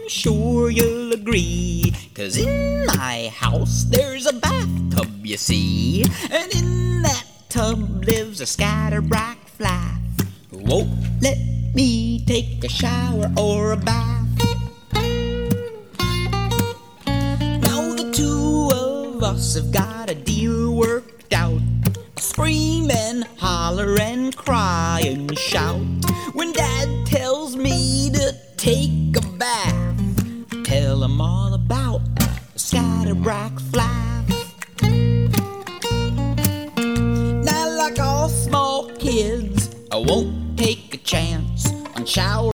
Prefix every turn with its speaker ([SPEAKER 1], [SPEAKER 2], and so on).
[SPEAKER 1] sure you'll agree, 'cause in my house there's a bathtub, you see, and in that tub lives a scatterbrack fly who won't let me take a shower or a bath. Now the two of us have got a deal worked out. I'll scream and holler and cry and shout when Dad tells me to take a bath. Tell him all about the scatterbrack fly. Now, like all small kids, I won't take a chance on shower